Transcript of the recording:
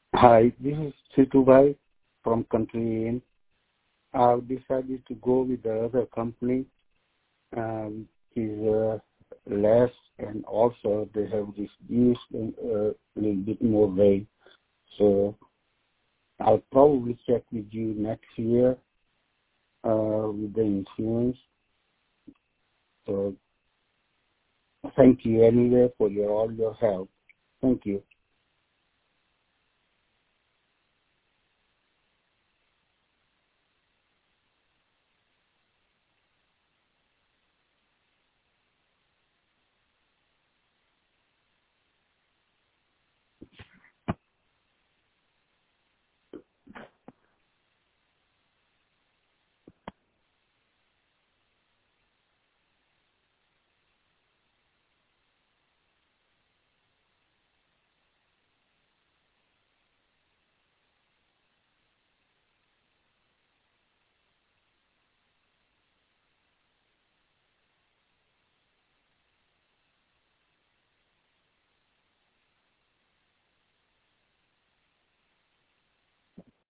Hi, this is Situbhai from Country Inn. I've decided to go with the other company. Is less, and also they have reduced a little bit more rate. So I'll probably check with you next year with the insurance. So thank you anyway for all your help. Thank you.